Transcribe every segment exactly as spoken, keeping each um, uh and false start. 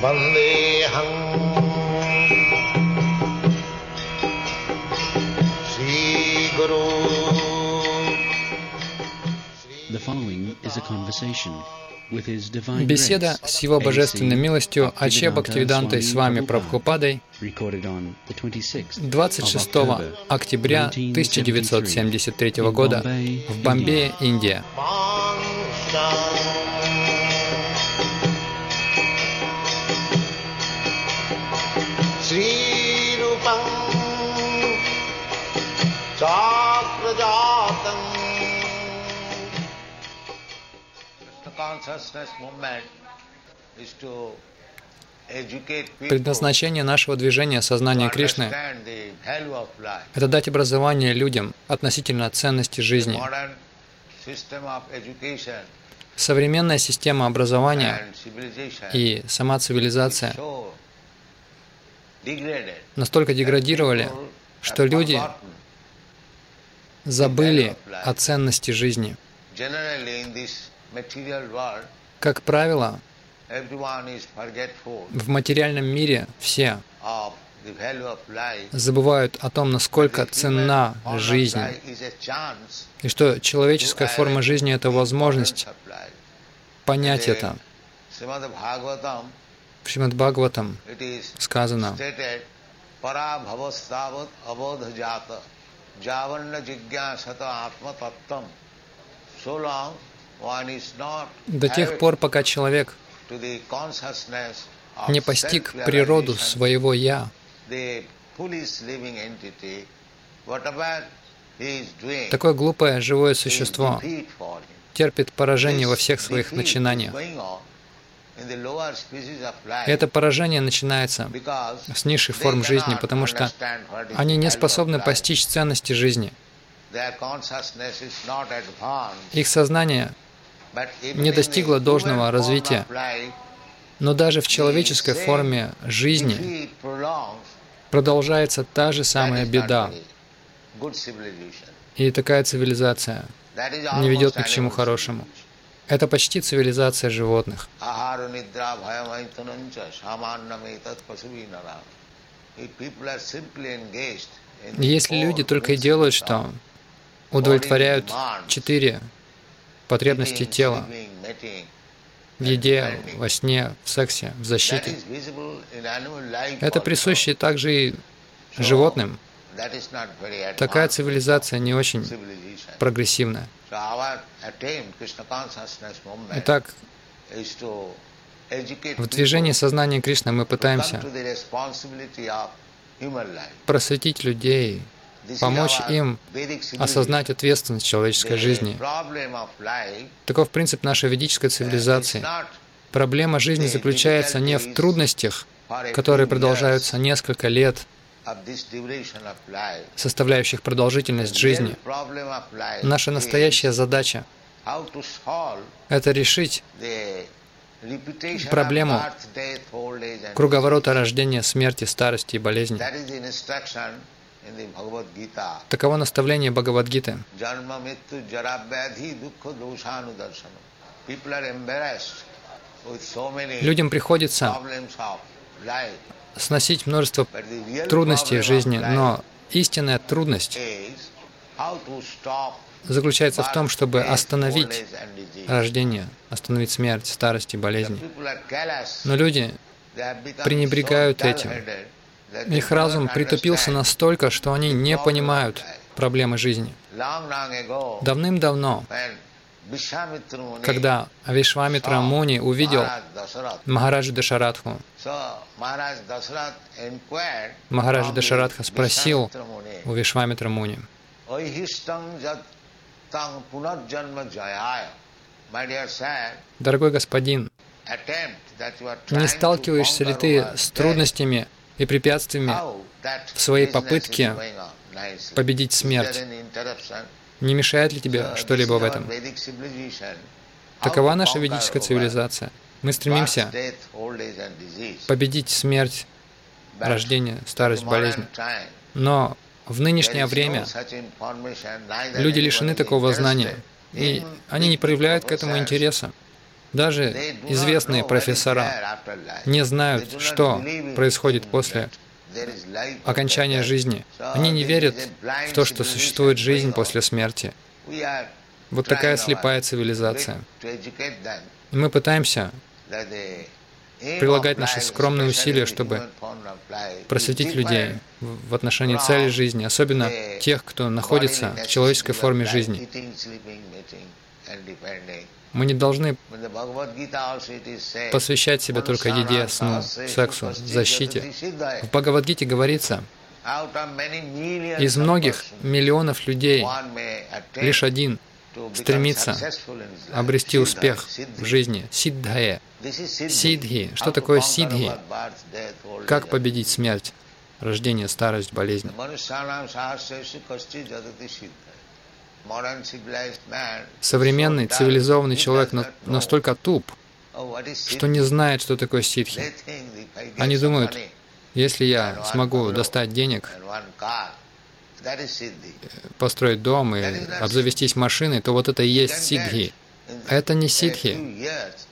Беседа с Его Божественной милостью Аче Бхактивидантой Свами Прабхупадой двадцать шестого октября тысяча девятьсот семьдесят третьего года в Бомбее, Индия. Предназначение нашего движения сознания Кришны — это дать образование людям относительно ценности жизни. Современная система образования и сама цивилизация настолько деградировали, что люди забыли о ценности жизни. Как правило, в материальном мире все забывают о том, насколько ценна жизнь, и что человеческая форма жизни — это возможность понять это. В Шримад Бхагаватам сказано: до тех пор, пока человек не постиг природу своего «я», такое глупое живое существо терпит поражение во всех своих начинаниях. И это поражение начинается с низших форм жизни, потому что они не способны постичь ценности жизни. Их сознание не достигло должного развития. Но даже в человеческой форме жизни продолжается та же самая беда. И такая цивилизация не ведет ни к чему хорошему. Это почти цивилизация животных. Если люди только и делают, что удовлетворяют четыре потребности тела в еде, во сне, в сексе, в защите, это присуще также и животным. Такая цивилизация не очень прогрессивная. Итак, в движении сознания Кришны мы пытаемся просветить людей, помочь им осознать ответственность человеческой жизни. Таков принцип нашей ведической цивилизации. Проблема жизни заключается не в трудностях, которые продолжаются несколько лет, составляющих продолжительность жизни. Наша настоящая задача — это решить проблему круговорота рождения, смерти, старости и болезни. Таково наставление Бхагавад-гиты. Людям приходится сносить множество трудностей в жизни, но истинная трудность заключается в том, чтобы остановить рождение, остановить смерть, старость и болезни. Но люди пренебрегают этим. Их разум притупился настолько, что они не понимают проблемы жизни. Давным-давно, когда Вишвамитра Муни увидел Махараджа Дашаратху, Махарадж Дашаратха спросил у Вишвамитра Муни: «Дорогой господин, не сталкиваешься ли ты с трудностями и препятствиями в своей попытке победить смерть? Не мешает ли тебе что-либо в этом?» Такова наша ведическая цивилизация. Мы стремимся победить смерть, рождение, старость, болезнь. Но в нынешнее время люди лишены такого знания, и они не проявляют к этому интереса. Даже известные профессора не знают, что происходит после окончания жизни. Они не верят в то, что существует жизнь после смерти. Вот такая слепая цивилизация. И мы пытаемся прилагать наши скромные усилия, чтобы просветить людей в отношении цели жизни, особенно тех, кто находится в человеческой форме жизни. Мы не должны посвящать себя только еде, сну, сексу, защите. В Бхагавад-гите говорится, из многих миллионов людей лишь один стремится обрести успех в жизни. Сиддхая. Сиддхи. Что такое сиддхи? Как победить смерть, рождение, старость, болезнь? Современный цивилизованный человек настолько туп, что не знает, что такое сиддхи. Они думают, если я смогу достать денег, построить дом и обзавестись машиной, то вот это и есть сиддхи. Это не сиддхи.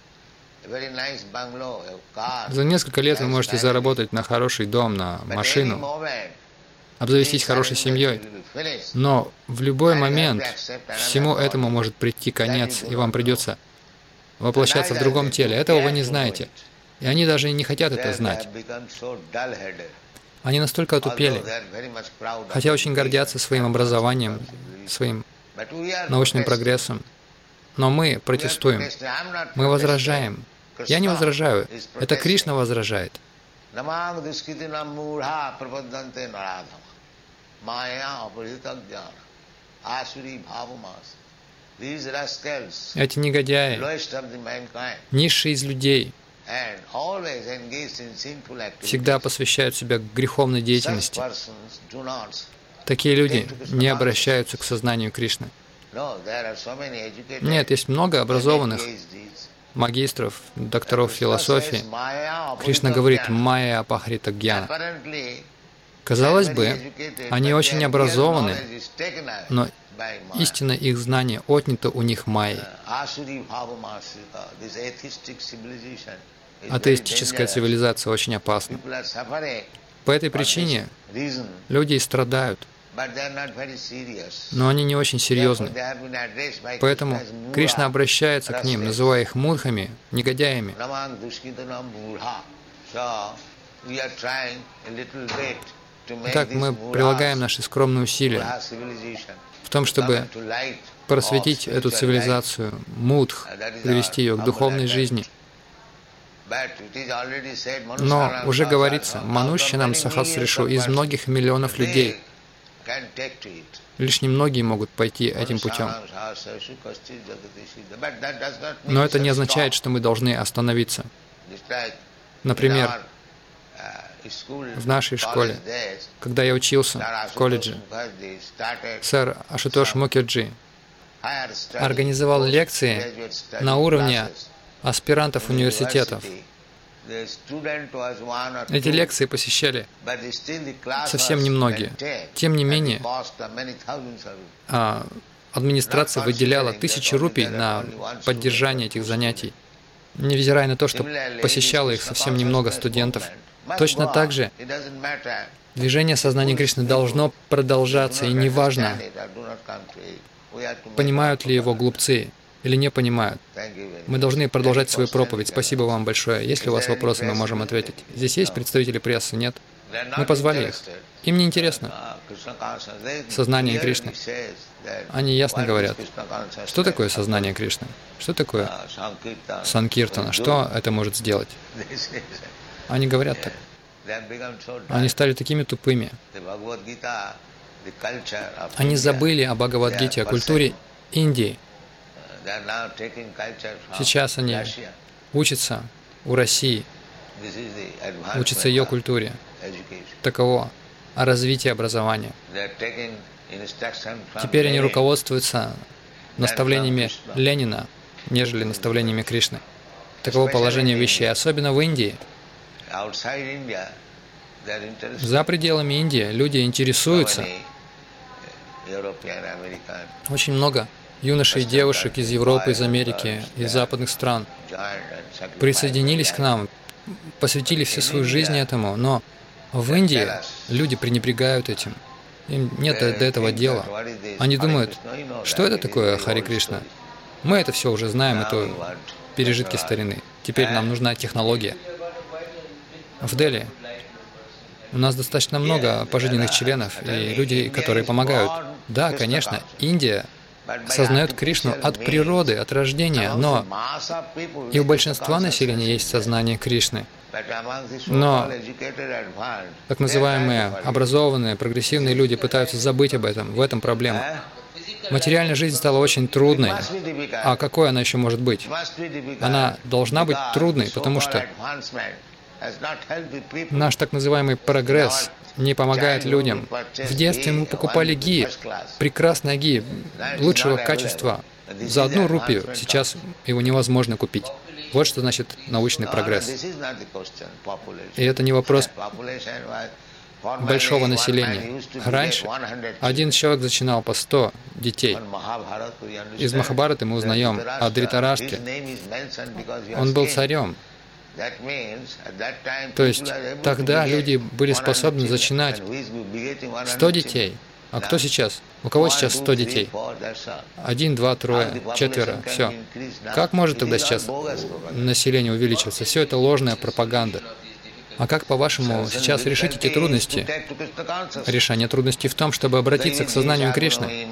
За несколько лет вы можете заработать на хороший дом, на машину, обзавестись хорошей семьей. Но в любой момент всему этому может прийти конец, и вам придется воплощаться в другом теле. Этого вы не знаете. И они даже и не хотят это знать. Они настолько отупели, хотя очень гордятся своим образованием, своим научным прогрессом. Но мы протестуем, мы возражаем. Я не возражаю, это Кришна возражает. Эти негодяи, низшие из людей, всегда посвящают себя греховной деятельности. Такие люди не обращаются к сознанию Кришны. Нет, есть много образованных магистров, докторов философии. Кришна говорит «майя апахрита гьяна». Казалось бы, они очень образованы, но истинно их знание отнято у них майей. Атеистическая цивилизация очень опасна. По этой причине люди и страдают, но они не очень серьезны. Поэтому Кришна обращается к ним, называя их мурхами, негодяями. Итак, мы прилагаем наши скромные усилия в том, чтобы просветить эту цивилизацию, мудх, привести ее к духовной жизни. Но уже говорится, Манушьянам Сахасришу, из многих миллионов людей, лишь немногие могут пойти этим путем. Но это не означает, что мы должны остановиться. Например, в нашей школе, когда я учился в колледже, сэр Ашутош Мукерджи организовал лекции на уровне аспирантов университетов. Эти лекции посещали совсем немногие. Тем не менее, администрация выделяла тысячи рупий на поддержание этих занятий, невзирая на то, что посещало их совсем немного студентов. Точно так же движение сознания Кришны должно продолжаться, и неважно, понимают ли его глупцы или не понимают. Мы должны продолжать свою проповедь. Спасибо вам большое. Если у вас вопросы, мы можем ответить. Здесь есть представители прессы? Нет? Мы позвали их. Им не интересно сознание Кришны. Они ясно говорят, что такое сознание Кришны, что такое санкиртана, что это может сделать. Они говорят так. Они стали такими тупыми. Они забыли о Бхагавад-гите, о культуре Индии. Сейчас они учатся у России, учатся ее культуре. Таково развитие образования. Теперь они руководствуются наставлениями Ленина, нежели наставлениями Кришны. Таково положение вещей, особенно в Индии. За пределами Индии люди интересуются. Очень много юношей и девушек из Европы, из Америки, из западных стран присоединились к нам, посвятили всю свою жизнь этому, но в Индии люди пренебрегают этим. Им нет до этого дела. Они думают, что это такое Харе Кришна? Мы это все уже знаем, это пережитки старины. Теперь нам нужна технология. В Дели у нас достаточно много пожизненных членов и людей, которые помогают. Да, конечно, Индия осознает Кришну от природы, от рождения, но и у большинства населения есть сознание Кришны. Но так называемые образованные, прогрессивные люди пытаются забыть об этом. В этом проблема. Материальная жизнь стала очень трудной. А какой она еще может быть? Она должна быть трудной, потому что наш так называемый прогресс не помогает людям. В детстве мы покупали ги, прекрасное ги, лучшего качества. За одну рупию сейчас его невозможно купить. Вот что значит научный прогресс. И это не вопрос большого населения. Раньше один человек зачинал по сто детей. Из Махабхараты мы узнаем о Дритараштре. Он был царем. То есть тогда люди были способны зачинать сто детей. А кто сейчас? У кого сейчас сто детей? Один, два, трое, четверо, все. Как может тогда сейчас население увеличиваться? Все это ложная пропаганда. А как, по-вашему, сейчас решить эти трудности? Решение трудностей в том, чтобы обратиться к сознанию Кришны.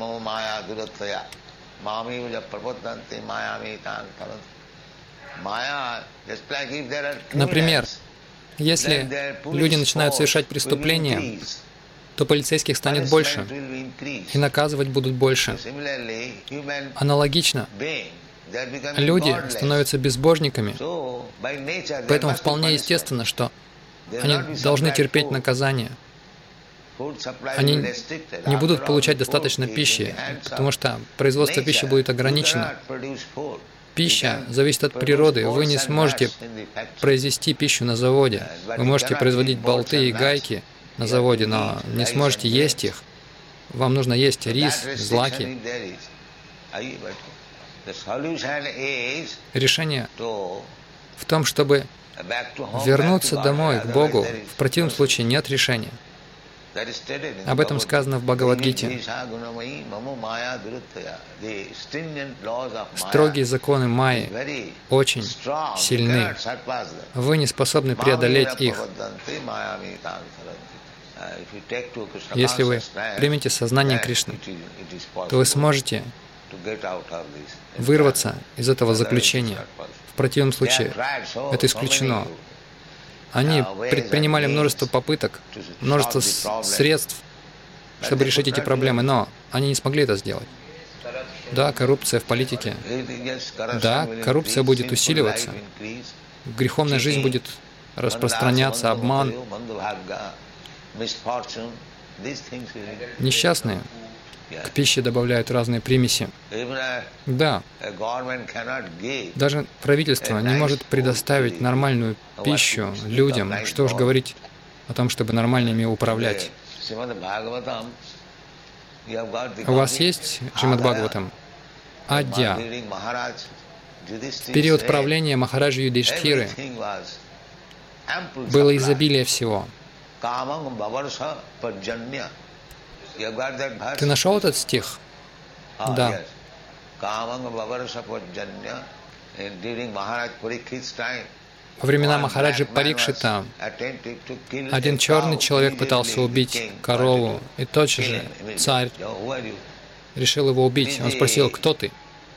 Например, если люди начинают совершать преступления, то полицейских станет больше, и наказывать будут больше. Аналогично, люди становятся безбожниками, поэтому вполне естественно, что они должны терпеть наказание. Они не будут получать достаточно пищи, потому что производство пищи будет ограничено. Пища зависит от природы. Вы не сможете произвести пищу на заводе. Вы можете производить болты и гайки на заводе, но не сможете есть их. Вам нужно есть рис, злаки. Решение в том, чтобы вернуться домой, к Богу. В противном случае нет решения. Об этом сказано в Бхагавад-гите. Строгие законы Майи очень сильны. Вы не способны преодолеть их. Если вы примете сознание Кришны, то вы сможете вырваться из этого заключения. В противном случае это исключено. Они предпринимали множество попыток, множество средств, чтобы решить эти проблемы, но они не смогли это сделать. Да, коррупция в политике. Да, коррупция будет усиливаться. Греховная жизнь будет распространяться, обман. Несчастные к пище добавляют разные примеси. Да, даже правительство не может предоставить нормальную пищу людям, что уж говорить о том, чтобы нормально ими управлять. У вас есть Шримад Бхагаватам? Адья. В период правления Махараджи Юдхиштхиры было изобилие всего. Ты нашел этот стих? Да. Во времена Махараджи Парикшита один черный человек пытался убить корову, и тотчас же царь решил его убить. Он спросил, кто ты?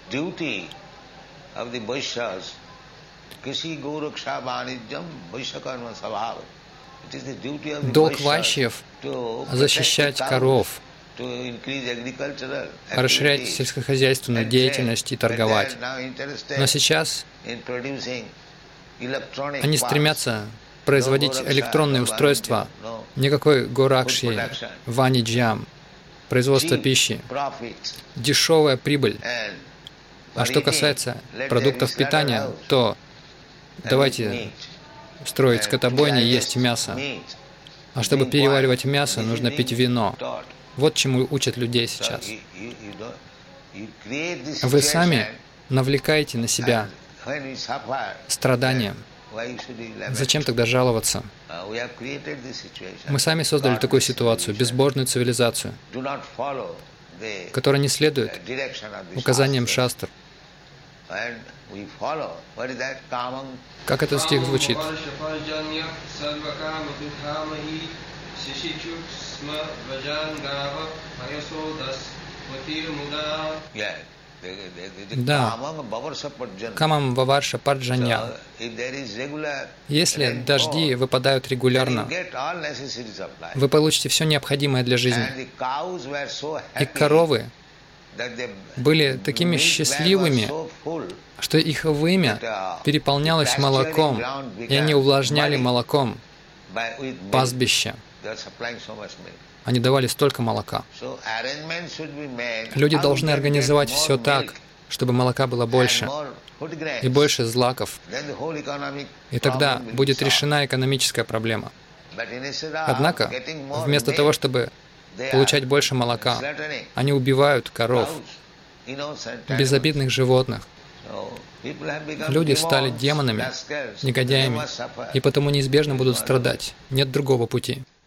Долг вайшьев — защищать коров, расширять сельскохозяйственную деятельность и торговать. Но сейчас они стремятся производить электронные устройства, никакой горакши, ваниджьям, производство пищи, дешевая прибыль. А что касается продуктов питания, то давайте строить скотобойни и есть мясо. А чтобы переваривать мясо, нужно пить вино. Вот чему учат людей сейчас. Вы сами навлекаете на себя страдания. Зачем тогда жаловаться? Мы сами создали такую ситуацию, безбожную цивилизацию, которая не следует указаниям шастр. Как этот стих звучит? Да, камам ваварша парджанья. Если дожди выпадают регулярно, вы получите все необходимое для жизни. И коровы были такими счастливыми, что их вымя переполнялось молоком, и они увлажняли молоком пастбища. Они давали столько молока. Люди должны организовать все так, чтобы молока было больше, и больше злаков. И тогда будет решена экономическая проблема. Однако, вместо того, чтобы получать больше молока, они убивают коров, безобидных животных. Люди стали демонами, негодяями, и потому неизбежно будут страдать. Нет другого пути.